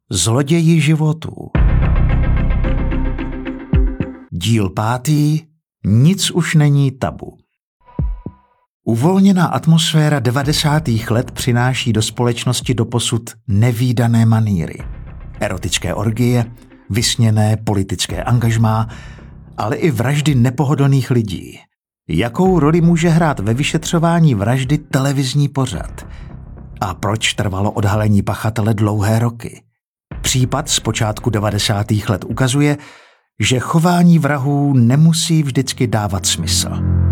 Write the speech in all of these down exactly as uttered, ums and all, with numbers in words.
Zloději životů. Díl pátý. Nic už není tabu. Uvolněná atmosféra devadesátých let přináší do společnosti doposud nevídané manýry. Erotické orgie, vysněné politické angažmá, ale i vraždy nepohodlných lidí. Jakou roli může hrát ve vyšetřování vraždy televizní pořad? A proč trvalo odhalení pachatele dlouhé roky? Případ z počátku devadesátých let ukazuje, že chování vrahů nemusí vždycky dávat smysl.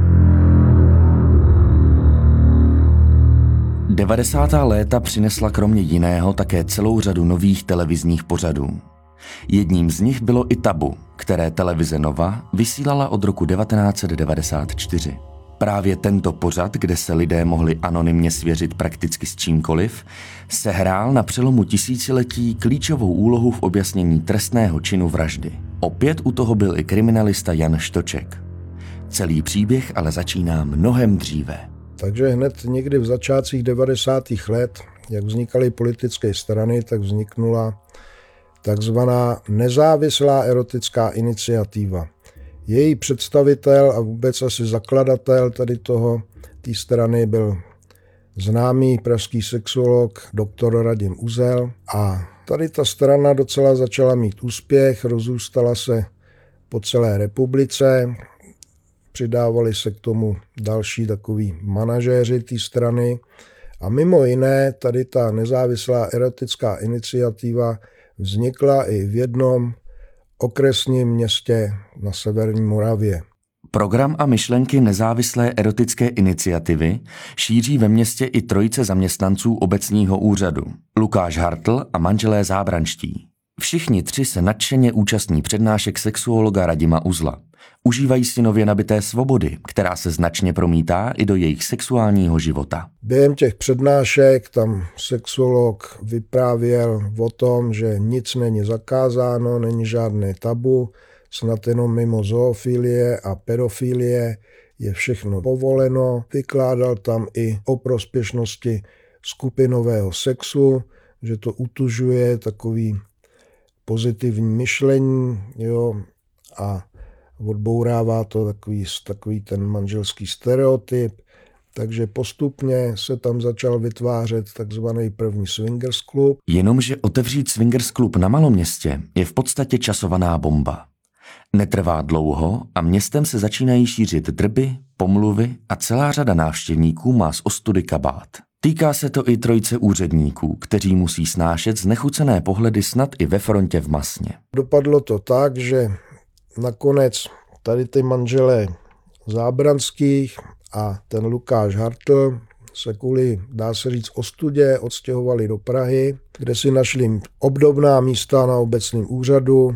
devadesátá léta přinesla kromě jiného také celou řadu nových televizních pořadů. Jedním z nich bylo i Tabu, které televize Nova vysílala od roku devatenáct set devadesát čtyři. Právě tento pořad, kde se lidé mohli anonymně svěřit prakticky s čímkoliv, sehrál na přelomu tisíciletí klíčovou úlohu v objasnění trestného činu vraždy. Opět u toho byl i kriminalista Jan Štoček. Celý příběh ale začíná mnohem dříve. Takže hned někdy v začátcích devadesátých let, jak vznikaly politické strany, tak vzniknula takzvaná nezávislá erotická iniciativa. Její představitel a vůbec asi zakladatel tady toho, té strany byl známý pražský sexuolog doktor Radim Uzel a tady ta strana docela začala mít úspěch, rozrůstala se po celé republice, přidávali se k tomu další takový manažéři té strany a mimo jiné tady ta nezávislá erotická iniciativa vznikla i v jednom okresním městě na severní Moravě. Program a myšlenky nezávislé erotické iniciativy šíří ve městě i trojice zaměstnanců obecního úřadu, Lukáš Hartl a manželé Zábranští. Všichni tři se nadšeně účastní přednášek sexuologa Radima Uzla. Užívají si nově nabité svobody, která se značně promítá i do jejich sexuálního života. Během těch přednášek tam sexuolog vyprávěl o tom, že nic není zakázáno, není žádné tabu, snad jenom mimo zoofilie a pedofilie je všechno povoleno. Vykládal tam i o prospěšnosti skupinového sexu, že to utužuje takový pozitivní myšlení, jo, a odbourává to takový, takový ten manželský stereotyp, takže postupně se tam začal vytvářet takzvaný první swingers klub. Jenomže otevřít swingers klub na Maloměstě je v podstatě časovaná bomba. Netrvá dlouho a městem se začínají šířit drby, pomluvy a celá řada návštěvníků má z ostudy kabát. Týká se to i trojice úředníků, kteří musí snášet znechucené pohledy snad i ve frontě v Masně. Dopadlo to tak, že nakonec tady ty manželé Zábranských a ten Lukáš Hartl se kvůli, dá se říct, ostudě odstěhovali do Prahy, kde si našli obdobná místa na obecním úřadu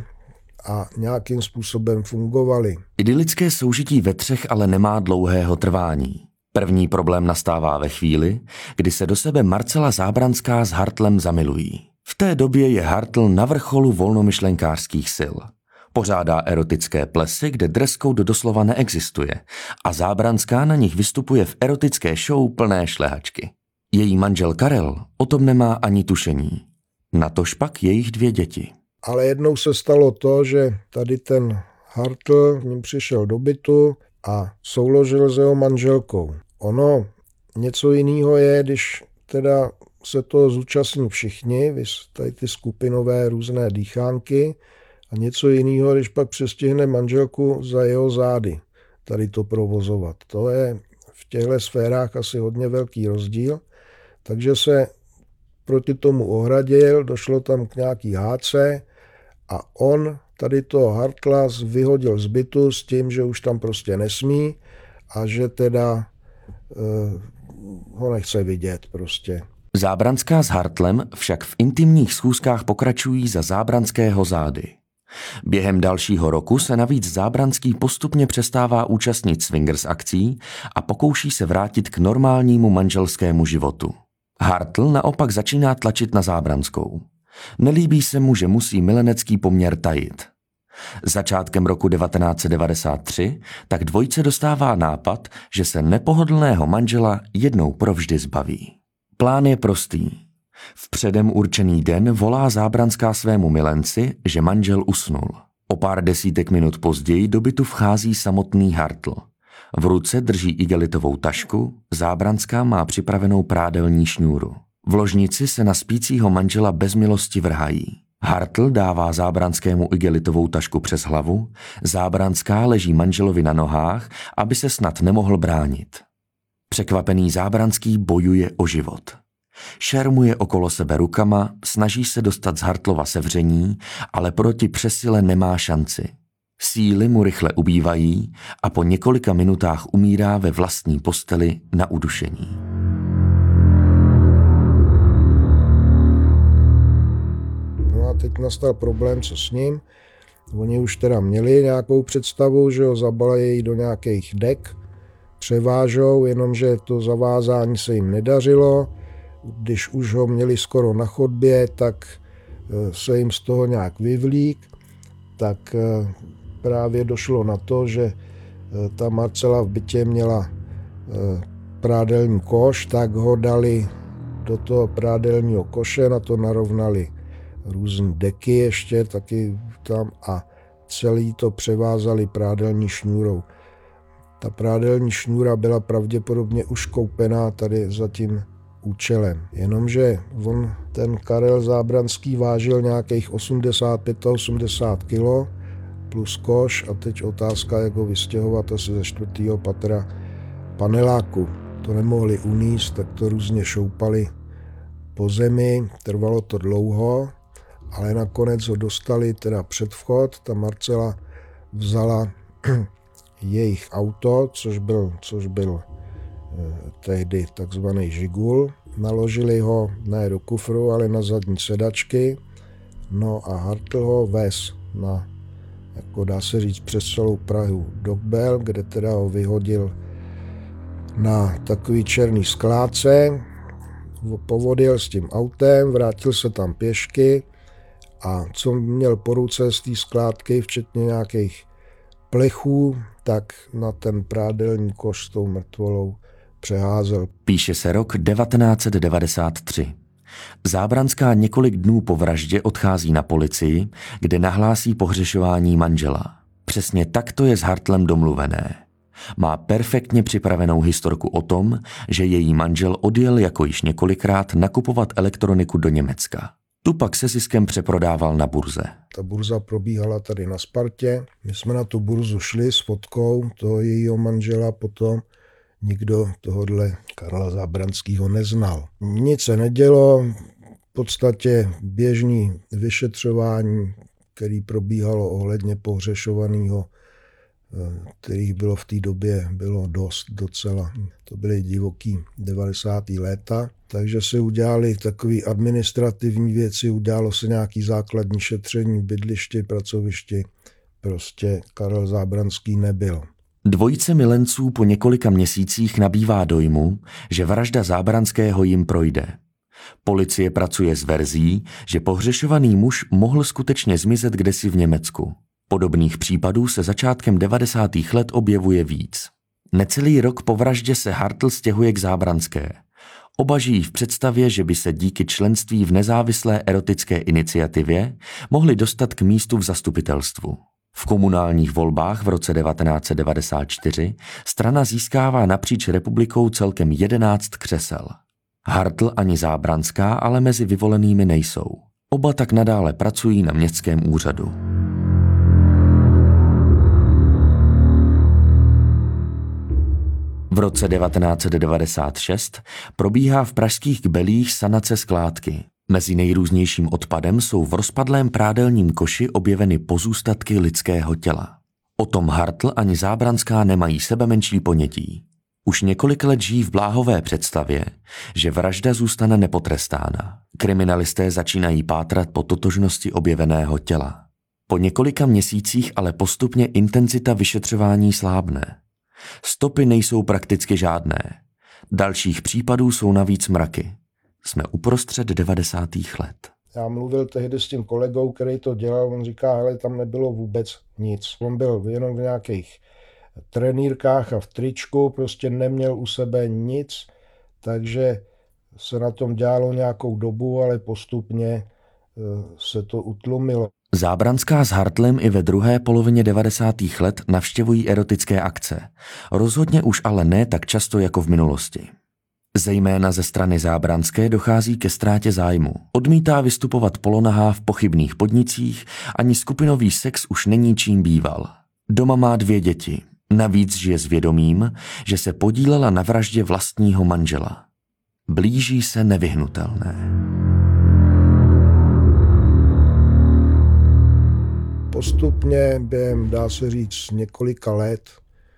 a nějakým způsobem fungovali. Idylické soužití ve třech ale nemá dlouhého trvání. První problém nastává ve chvíli, kdy se do sebe Marcela Zábranská s Hartlem zamilují. V té době je Hartl na vrcholu volnomyšlenkářských sil. Pořádá erotické plesy, kde dress code doslova neexistuje a Zábranská na nich vystupuje v erotické show plné šlehačky. Její manžel Karel o tom nemá ani tušení. Natož pak jejich dvě děti. Ale jednou se stalo to, že tady ten Hartl k ním přišel do bytu a souložil s jeho manželkou. Ono něco jiného je, když teda se toho zúčastní všichni, tady ty skupinové různé dýchánky, a něco jiného, když pak přestihne manželku za jeho zády tady to provozovat. To je v těchto sférách asi hodně velký rozdíl, takže se proti tomu ohradil, došlo tam k nějaký hádce a on tady toho Hartla vyhodil z bytu s tím, že už tam prostě nesmí a že teda uh, ho nechce vidět prostě. Zábranská s Hartlem však v intimních schůzkách pokračují za Zábranského zády. Během dalšího roku se navíc Zábranský postupně přestává účastnit swingers akcí a pokouší se vrátit k normálnímu manželskému životu. Hartl naopak začíná tlačit na Zábranskou. Nelíbí se mu, že musí milenecký poměr tajit. Začátkem roku devatenáct set devadesát tři tak dvojce dostává nápad, že se nepohodlného manžela jednou provždy zbaví. Plán je prostý. V předem určený den volá Zábranská svému milenci, že manžel usnul. O pár desítek minut později do bytu vchází samotný Hartl. V ruce drží igelitovou tašku, Zábranská má připravenou prádelní šňůru. V ložnici se na spícího manžela bez milosti vrhají. Hartl dává Zábranskému igelitovou tašku přes hlavu, Zábranská leží manželovi na nohách, aby se snad nemohl bránit. Překvapený Zábranský bojuje o život. Šermuje okolo sebe rukama, snaží se dostat z Hartlova sevření, ale proti přesile nemá šanci. Síly mu rychle ubývají a po několika minutách umírá ve vlastní posteli na udušení. No a teď nastal problém, co s ním. Oni už teda měli nějakou představu, že ho zabalejí do nějakých dek, převážou, jenomže to zavázání se jim nedařilo. Když už ho měli skoro na chodbě, tak se jim z toho nějak vyvlík, tak právě došlo na to, že ta Marcela v bytě měla prádelní koš, tak ho dali do toho prádelního koše, na to narovnali různé deky ještě taky tam a celý to převázali prádelní šňůrou. Ta prádelní šňůra byla pravděpodobně už koupená tady za tím účelem. Jenomže on, ten Karel Zábranský vážil nějakých osmdesát pět osmdesát kilo plus koš a teď otázka, jak ho vystěhovat asi ze čtvrtého patra paneláku. To nemohli uníst, tak to různě šoupali po zemi, trvalo to dlouho, ale nakonec ho dostali teda před vchod. Ta Marcela vzala jejich auto, což byl, což byl tehdy takzvaný Žigul. Naložili ho ne do kufru, ale na zadní sedačky. No a Hartl ho vez na, jako dá se říct, přes celou Prahu do Kbel, kde teda ho vyhodil na takový černý skládce. Povodil s tím autem, vrátil se tam pěšky a co měl po ruce z té skládky, včetně nějakých plechů, tak na ten prádelní koš s tou mrtvolou přeházel. Píše se rok devatenáct set devadesát tři. Zábranská několik dnů po vraždě odchází na policii, kde nahlásí pohřešování manžela. Přesně tak to je s Hartlem domluvené. Má perfektně připravenou historku o tom, že její manžel odjel jako již několikrát nakupovat elektroniku do Německa. Tu pak se ziskem přeprodával na burze. Ta burza probíhala tady na Spartě. My jsme na tu burzu šli s fotkou toho jejího manžela potom. Nikdo tohodle Karla Zábranského neznal. Nic se nedělo, v podstatě běžný vyšetřování, který probíhalo ohledně pohřešovaného, kterých bylo v té době bylo dost docela. To byly divoký devadesátá léta, takže se udělali takové administrativní věci, udělalo se nějaký základní šetření v bydlišti, pracovišti. Prostě Karel Zábranský nebyl. Dvojice milenců po několika měsících nabývá dojmu, že vražda Zábranského jim projde. Policie pracuje s verzí, že pohřešovaný muž mohl skutečně zmizet kdesi v Německu. Podobných případů se začátkem devadesátých let objevuje víc. Necelý rok po vraždě se Hartl stěhuje k Zábranské. Oba žijí v představě, že by se díky členství v nezávislé erotické iniciativě mohli dostat k místu v zastupitelstvu. V komunálních volbách v roce devatenáct set devadesát čtyři strana získává napříč republikou celkem jedenáct křesel. Hartl ani Zábranská ale mezi vyvolenými nejsou. Oba tak nadále pracují na městském úřadu. V roce devatenáct set devadesát šest probíhá v pražských Kbelích sanace skládky. Mezi nejrůznějším odpadem jsou v rozpadlém prádelním koši objeveny pozůstatky lidského těla. O tom Hartl ani Zábranská nemají sebemenší ponětí. Už několik let žijí v bláhové představě, že vražda zůstane nepotrestána. Kriminalisté začínají pátrat po totožnosti objeveného těla. Po několika měsících ale postupně intenzita vyšetřování slábne. Stopy nejsou prakticky žádné. Dalších případů jsou navíc mraky. Jsme uprostřed devadesátých let. Já mluvil tehdy s tím kolegou, který to dělal, on říká, hele, tam nebylo vůbec nic. On byl jenom v nějakých trenýrkách a v tričku, prostě neměl u sebe nic, takže se na tom dělalo nějakou dobu, ale postupně se to utlumilo. Zábranská s Hartlem i ve druhé polovině devadesátých let navštěvují erotické akce. Rozhodně už ale ne tak často jako v minulosti. Zejména ze strany Zábranské dochází ke ztrátě zájmu. Odmítá vystupovat polonahá v pochybných podnicích, ani skupinový sex už není čím býval. Doma má dvě děti. Navíc žije s vědomím, že se podílela na vraždě vlastního manžela. Blíží se nevyhnutelné. Postupně během, dá se říct, několika let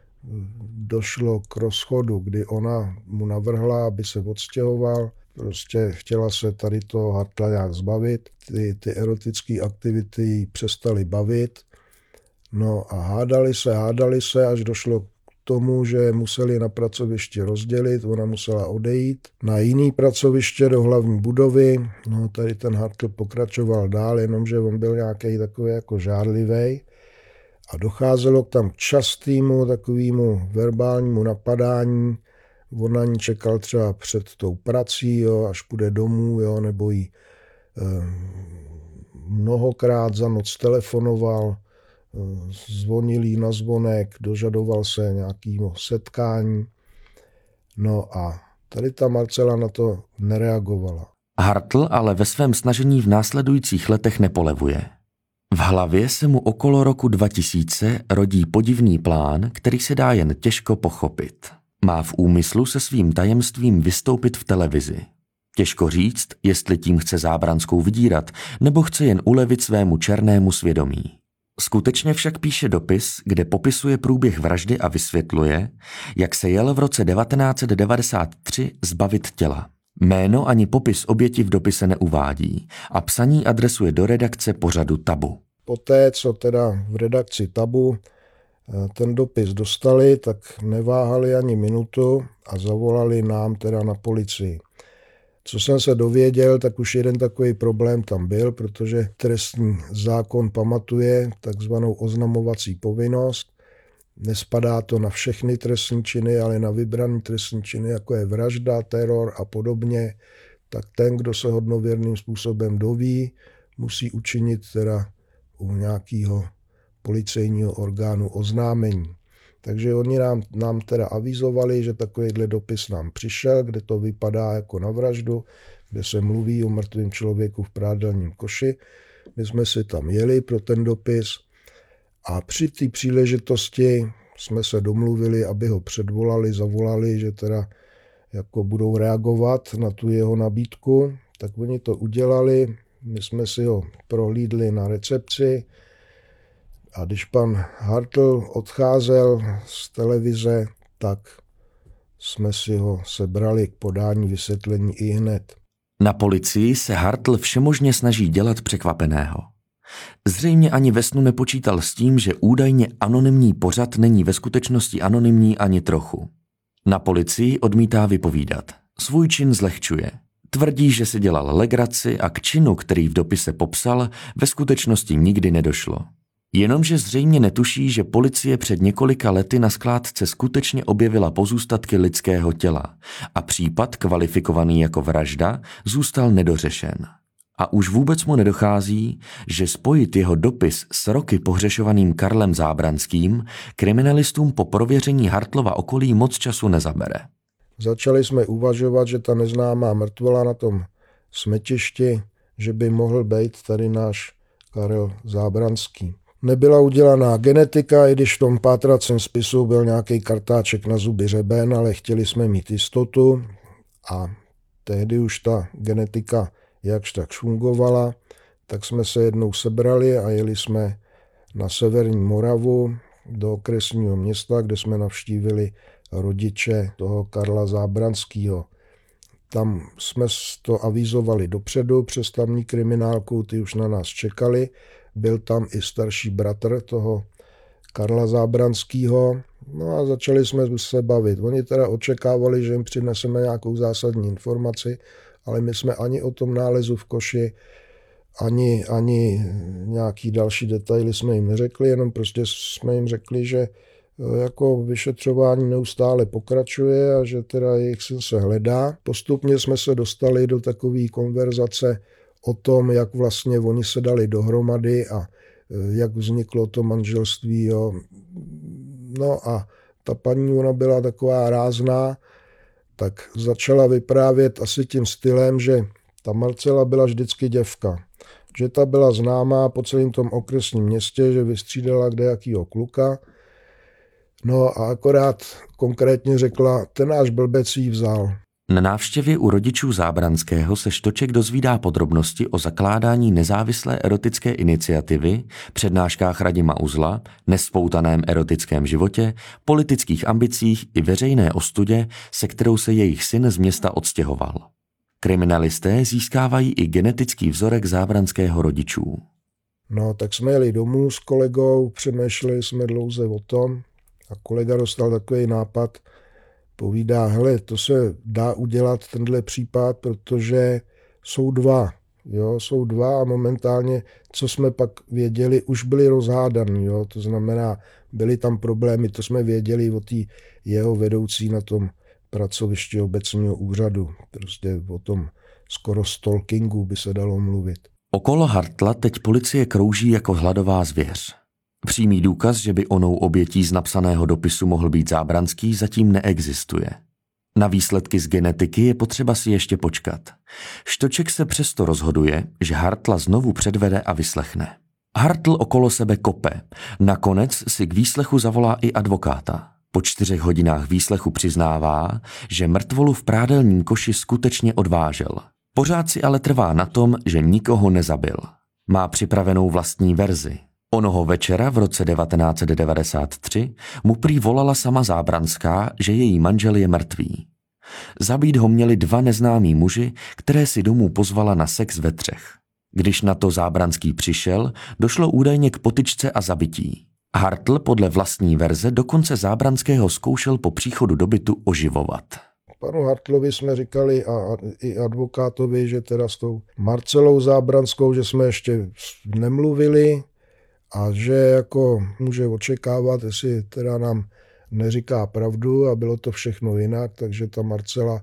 došlo k rozchodu, kdy ona mu navrhla, aby se odstěhoval. Prostě chtěla se tady toho Hartla nějak zbavit. Ty, ty erotické aktivity jí přestaly bavit. No a hádali se, hádali se, až došlo k tomu, že museli na pracovišti rozdělit, ona musela odejít na jiný pracoviště do hlavní budovy. No tady ten Hartl pokračoval dál, jenomže on byl nějaký takový jako žárlivý. A docházelo tam k častému takovému verbálnímu napadání. On na ní čekal třeba před tou prací, jo, až půjde domů, jo, nebo jí eh, mnohokrát za noc telefonoval, eh, zvonil jí na zvonek, dožadoval se nějakého setkání. No a tady ta Marcela na to nereagovala. Hartl ale ve svém snažení v následujících letech nepolevuje. V hlavě se mu okolo roku dva tisíce rodí podivný plán, který se dá jen těžko pochopit. Má v úmyslu se svým tajemstvím vystoupit v televizi. Těžko říct, jestli tím chce Zábranskou vydírat, nebo chce jen ulevit svému černému svědomí. Skutečně však píše dopis, kde popisuje průběh vraždy a vysvětluje, jak se jel v roce devatenáct set devadesát tři zbavit těla. Jméno ani popis oběti v dopise neuvádí a psaní adresuje do redakce pořadu Tabu. Poté, co teda v redakci Tabu ten dopis dostali, tak neváhali ani minutu a zavolali nám teda na policii. Co jsem se dověděl, tak už jeden takový problém tam byl, protože trestní zákon pamatuje takzvanou oznamovací povinnost. Nespadá to na všechny trestní činy, ale na vybrané trestní činy, jako je vražda, teror a podobně, tak ten, kdo se hodnověrným způsobem doví, musí učinit teda u nějakého policejního orgánu oznámení. Takže oni nám, nám teda avizovali, že takovýhle dopis nám přišel, kde to vypadá jako na vraždu, kde se mluví o mrtvém člověku v prádelním koši. My jsme si tam jeli pro ten dopis a při té příležitosti jsme se domluvili, aby ho předvolali, zavolali, že teda jako budou reagovat na tu jeho nabídku. Tak oni to udělali, my jsme si ho prohlídli na recepci a když pan Hartl odcházel z televize, tak jsme si ho sebrali k podání vysvětlení i hned. Na policii se Hartl všemožně snaží dělat překvapeného. Zřejmě ani ve snu nepočítal s tím, že údajně anonymní pořad není ve skutečnosti anonymní ani trochu. Na policii odmítá vypovídat. Svůj čin zlehčuje. Tvrdí, že si dělal legraci a k činu, který v dopise popsal, ve skutečnosti nikdy nedošlo. Jenomže zřejmě netuší, že policie před několika lety na skládce skutečně objevila pozůstatky lidského těla a případ, kvalifikovaný jako vražda, zůstal nedořešen. A už vůbec mu nedochází, že spojit jeho dopis s roky pohřešovaným Karlem Zábranským kriminalistům po prověření Hartlova okolí moc času nezabere. Začali jsme uvažovat, že ta neznámá mrtvola na tom smetišti, že by mohl být tady náš Karel Zábranský. Nebyla udělaná genetika, i když v tom pátracím spisu byl nějaký kartáček na zuby řeben, ale chtěli jsme mít jistotu a tehdy už ta genetika jakž tak fungovala, tak jsme se jednou sebrali a jeli jsme na severní Moravu do okresního města, kde jsme navštívili rodiče toho Karla Zábranského. Tam jsme to avizovali dopředu přes tamní kriminálku, ty už na nás čekali. Byl tam i starší bratr toho Karla Zábranského. No a začali jsme se bavit. Oni teda očekávali, že jim přineseme nějakou zásadní informaci, ale my jsme ani o tom nálezu v koši, ani, ani nějaký další detaily jsme jim neřekli, jenom prostě jsme jim řekli, že jako vyšetřování neustále pokračuje a že teda jejich syn se hledá. Postupně jsme se dostali do takové konverzace o tom, jak vlastně oni se dali dohromady a jak vzniklo to manželství. Jo. No a ta paní, ona byla taková rázná, tak začala vyprávět asi tím stylem, že ta Marcela byla vždycky děvka. Že ta byla známá po celém tom okresním městě, že vystřídala kdejakýho kluka. No a akorát konkrétně řekla, ten náš blbec jí vzal. Na návštěvě u rodičů Zábranského se Štoček dozvídá podrobnosti o zakládání nezávislé erotické iniciativy, přednáškách Radima Uzla, nespoutaném erotickém životě, politických ambicích i veřejné ostudě, se kterou se jejich syn z města odstěhoval. Kriminalisté získávají i genetický vzorek zábranského rodičů. No, tak jsme jeli domů s kolegou, přemýšleli jsme dlouze o tom a kolega dostal takový nápad, povídá, hele, to se dá udělat tenhle případ, protože jsou dva, jo, jsou dva a momentálně, co jsme pak věděli, už byli rozhádaný, jo, to znamená, byly tam problémy, to jsme věděli o té jeho vedoucí na tom pracovišti obecního úřadu, prostě o tom skoro stalkingu by se dalo mluvit. Okolo Hartla teď policie krouží jako hladová zvěř. Přímý důkaz, že by onou obětí z napsaného dopisu mohl být Zábranský, zatím neexistuje. Na výsledky z genetiky je potřeba si ještě počkat. Štoček se přesto rozhoduje, že Hartla znovu předvede a vyslechne. Hartl okolo sebe kope. Nakonec si k výslechu zavolá i advokáta. Po čtyřech hodinách výslechu přiznává, že mrtvolu v prádelním koši skutečně odvážel. Pořád si ale trvá na tom, že nikoho nezabil. Má připravenou vlastní verzi. Onoho večera v roce devatenáct set devadesát tři mu prý volala sama Zábranská, že její manžel je mrtvý. Zabít ho měli dva neznámí muži, které si domů pozvala na sex ve třech. Když na to Zábranský přišel, došlo údajně k potyčce a zabití. Hartl podle vlastní verze dokonce Zábranského zkoušel po příchodu do bytu oživovat. Panu Hartlovi jsme říkali a, a i advokátovi, že teda s tou Marcelou Zábranskou, že jsme ještě nemluvili a že jako může očekávat, jestli teda nám neříká pravdu a bylo to všechno jinak, takže ta Marcela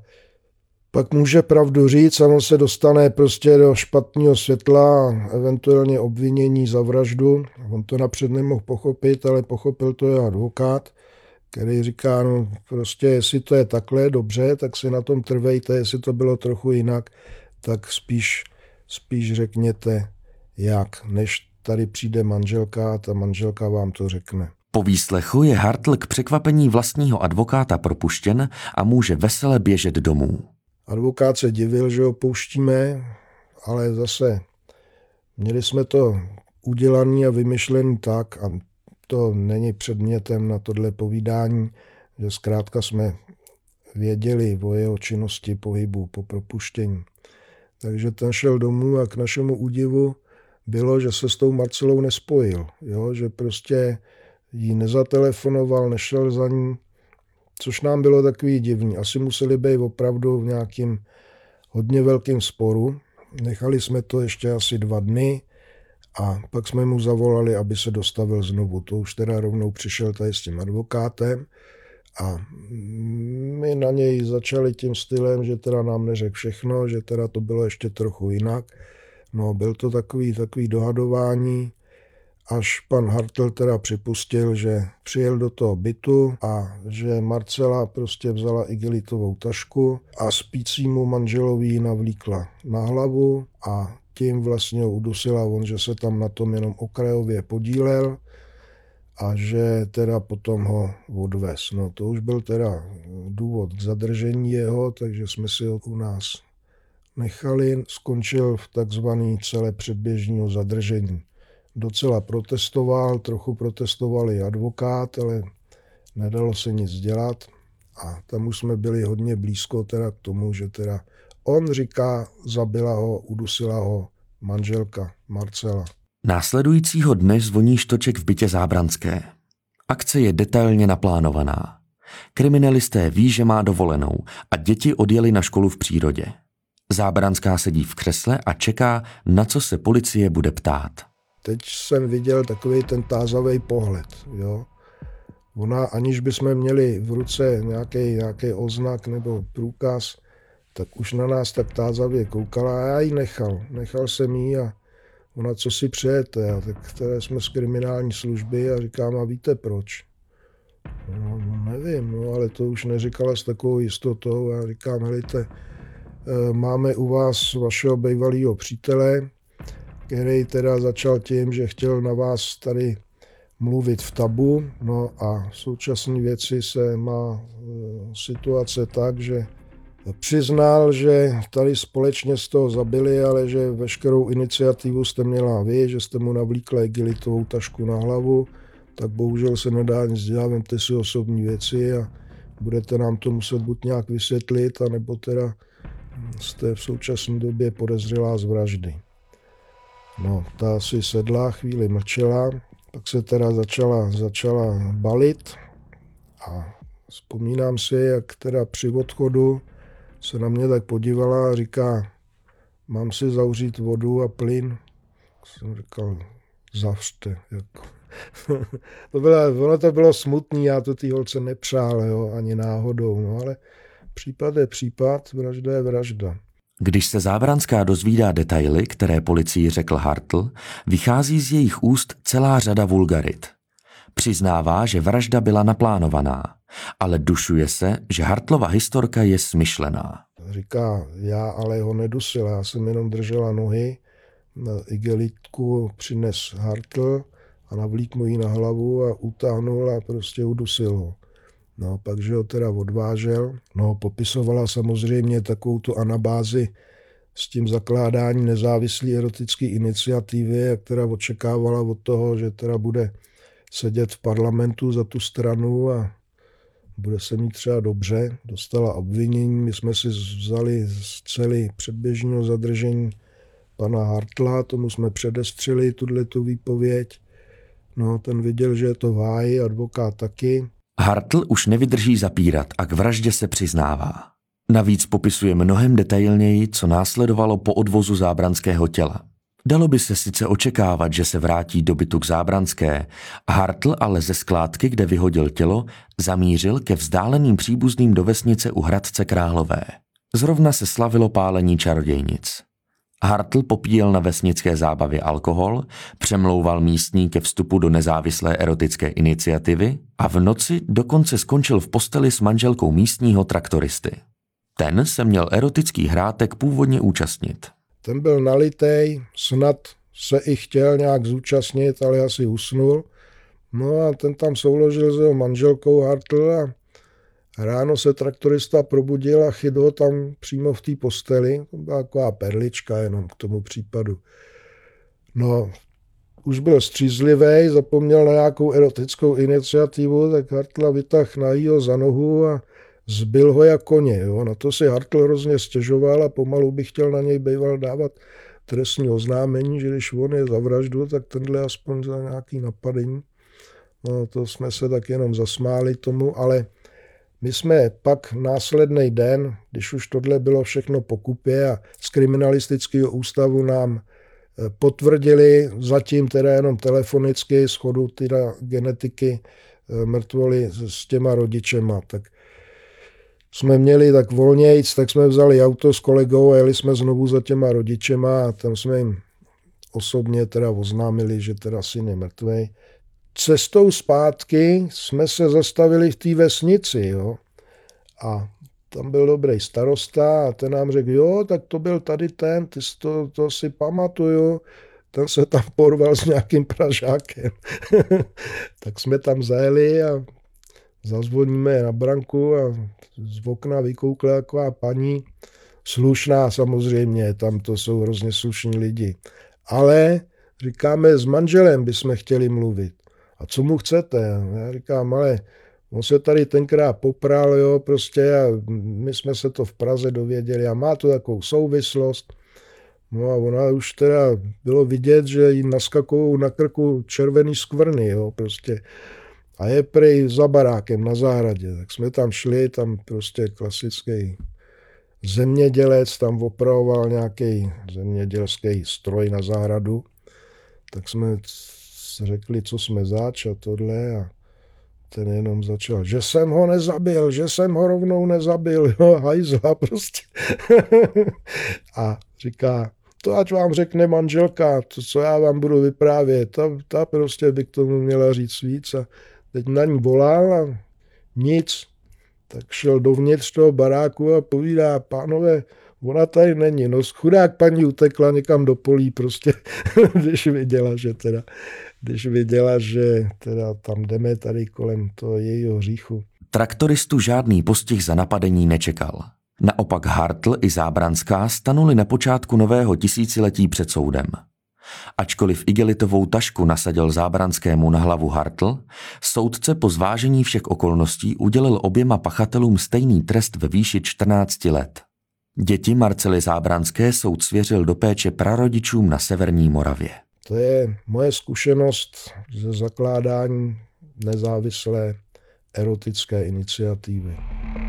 pak může pravdu říct a on se dostane prostě do špatného světla, eventuálně obvinění za vraždu. On to napřed nemohl pochopit, ale pochopil to jeho advokát, který říká, no prostě jestli to je takhle, dobře, tak si na tom trvejte, jestli to bylo trochu jinak, tak spíš, spíš řekněte jak, než tady přijde manželka a ta manželka vám to řekne. Po výslechu je Hartl k překvapení vlastního advokáta propuštěn a může vesele běžet domů. Advokát se divil, že ho pouštíme, ale zase měli jsme to udělané a vymyšlené tak, a to není předmětem na tohle povídání, že zkrátka jsme věděli o jeho činnosti pohybu po propuštění. Takže ten šel domů a k našemu údivu bylo, že se s tou Marcelou nespojil, jo? Že prostě jí nezatelefonoval, nešel za ní, což nám bylo takový divný. Asi museli být opravdu v nějakým hodně velkým sporu. Nechali jsme to ještě asi dva dny a pak jsme mu zavolali, aby se dostavil znovu. To už teda rovnou přišel tady s tím advokátem a my na něj začali tím stylem, že teda nám neřekl všechno, že teda to bylo ještě trochu jinak. No, byl to takový, takový dohadování, až pan Hartl teda připustil, že přijel do toho bytu a že Marcela prostě vzala igelitovou tašku a spícímu manželovi ji navlíkla na hlavu a tím vlastně ho udusila on, že se tam na tom jenom okrajově podílel a že teda potom ho odvez. No to už byl teda důvod k zadržení jeho, takže jsme si ho u nás nechali. Skončil v takzvaný celé předběžního zadržení. Docela protestoval, trochu protestoval i advokát, ale nedalo se nic dělat a tam už jsme byli hodně blízko teda k tomu, že teda on říká, zabila ho, udusila ho manželka Marcela. Následujícího dne zvoní Štoček v bytě Zábranské. Akce je detailně naplánovaná. Kriminalisté ví, že má dovolenou a děti odjeli na školu v přírodě. Zábranská sedí v křesle a čeká, na co se policie bude ptát. Teď jsem viděl takový ten tázavý pohled. Jo. ona, aniž bychom měli v ruce nějaký, nějaký oznak nebo průkaz, tak už na nás tak tázavě koukala a já ji nechal. Nechal jsem jí a ona, co si přejete, a tak které jsme z kriminální služby a říkám, a víte proč? No, no nevím, no, ale to už neříkala s takovou jistotou. Já říkám, helejte, máme u vás vašeho bývalého přítele, který teda začal tím, že chtěl na vás tady mluvit v tabu, no a v současné věci se má situace tak, že přiznal, že tady společně z toho zabili, ale že veškerou iniciativu jste měla vy, že jste mu navlíkla igelitovou tašku na hlavu, tak bohužel se nedá nic dělat, vemte si osobní věci a budete nám to muset buď nějak vysvětlit, anebo teda jste v současné době podezřelá z vraždy. No, ta si sedla, chvíli mlčela, pak se teda začala, začala balit a vzpomínám si, jak teda při odchodu se na mě tak podívala a říká, mám si zavřít vodu a plyn. Jsem říkal, zavřte. Jako. to bylo, ono to bylo smutný, já to té holce nepřál, jo, ani náhodou, no, ale případ je případ, vražda je vražda. Když se Zábrandská dozvídá detaily, které policii řekl Hartl, vychází z jejich úst celá řada vulgarit. Přiznává, že vražda byla naplánovaná, ale dušuje se, že Hartlova historka je smyšlená. Říká, já ale ho nedusil, já jsem jenom držela nohy, igelitku přines Hartl a navlík mu ji na hlavu a utáhnul a prostě udusil ho. No, pak, že ho teda odvážel. No, popisovala samozřejmě takovou tu anabázi s tím zakládáním nezávislé erotické iniciativy, která očekávala od toho, že teda bude sedět v parlamentu za tu stranu a bude se mít třeba dobře. Dostala obvinění, my jsme si vzali z celý předběžného zadržení pana Hartla, tomu jsme předestřeli tuto výpověď. No, ten viděl, že je to v háji, advokát taky. Hartl už nevydrží zapírat a k vraždě se přiznává. Navíc popisuje mnohem detailněji, co následovalo po odvozu Zábranského těla. Dalo by se sice očekávat, že se vrátí do bytu k Zábranské, Hartl ale ze skládky, kde vyhodil tělo, zamířil ke vzdáleným příbuzným do vesnice u Hradce Králové. Zrovna se slavilo pálení čarodějnic. Hartl popíjel na vesnické zábavě alkohol, přemlouval místní ke vstupu do nezávislé erotické iniciativy a v noci dokonce skončil v posteli s manželkou místního traktoristy. Ten se měl erotický hrátek původně účastnit. Ten byl nalitej, snad se i chtěl nějak zúčastnit, ale asi usnul. No a ten tam souložil s jeho manželkou Hartl a ráno se traktorista probudil a chyt ho tam přímo v té posteli. To byla taková perlička jenom k tomu případu. No, už byl střízlivý, zapomněl na nějakou erotickou iniciativu, tak Hartla vytáhl nahýho za nohu a zbil ho jak koně. Jo. Na to si Hartl hrozně stěžoval a pomalu by chtěl na něj býval dávat trestní oznámení, že když on je za vraždu, tak tenhle aspoň za nějaký napadení. No, to jsme se tak jenom zasmáli tomu, ale my jsme pak následný den, když už tohle bylo všechno po kupě a z kriminalistického ústavu nám potvrdili, zatím teda jenom telefonicky, shodu teda genetiky mrtvoly s těma rodičema, tak jsme měli tak volnějc, tak jsme vzali auto s kolegou a jeli jsme znovu za těma rodičema a tam jsme jim osobně teda oznámili, že teda syn je mrtvej. Cestou zpátky jsme se zastavili v té vesnici, jo. A tam byl dobrý starosta a ten nám řekl, jo, tak to byl tady ten, ty to, to si pamatuju, ten se tam porval s nějakým Pražákem. Tak jsme tam zajeli a zazvoníme na branku a z okna vykoukla taková paní, slušná samozřejmě, tam to jsou hrozně slušní lidi. Ale říkáme, s manželem bychom chtěli mluvit. A co mu chcete? Já říkám, ale on se tady tenkrát popral, jo, prostě a my jsme se to v Praze dověděli a má to takovou souvislost. No a ona už teda bylo vidět, že jí naskakují na krku červený skvrny, jo, prostě. A je prej za barákem na zahradě. Tak jsme tam šli, tam prostě klasický zemědělec, tam opravoval nějaký zemědělský stroj na zahradu. Tak jsme řekli, co jsme zač a tohle. A ten jenom začal, že jsem ho nezabil, že jsem ho rovnou nezabil, jo, hajzla prostě. A říká, to ať vám řekne manželka, to, co já vám budu vyprávět, ta, ta prostě by k tomu měla říct víc. A teď na ní volal a nic. Tak šel dovnitř toho baráku a povídá, pánové, ona tady není. No chudák paní utekla někam do polí prostě, když viděla, že teda, když viděla, že teda tam jdeme tady kolem toho jejího hříchu. Traktoristu žádný postih za napadení nečekal. Naopak Hartl i Zábranská stanuli na počátku nového tisíciletí před soudem. Ačkoliv igelitovou tašku nasadil Zábranskému na hlavu Hartl, soudce po zvážení všech okolností udělil oběma pachatelům stejný trest ve výši čtrnáct let. Děti Marcely Zábranské soud svěřil do péče prarodičům na severní Moravě. To je moje zkušenost ze zakládání nezávislé erotické iniciativy.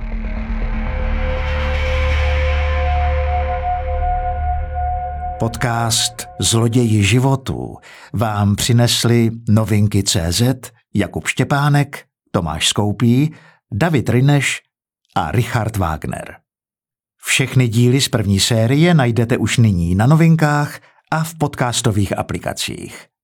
Podcast Zloději životů vám přinesli Novinky tečka cé zet, Jakub Štěpánek, Tomáš Skoupí, David Ryneš a Richard Wagner. Všechny díly z první série najdete už nyní na Novinkách a v podcastových aplikacích.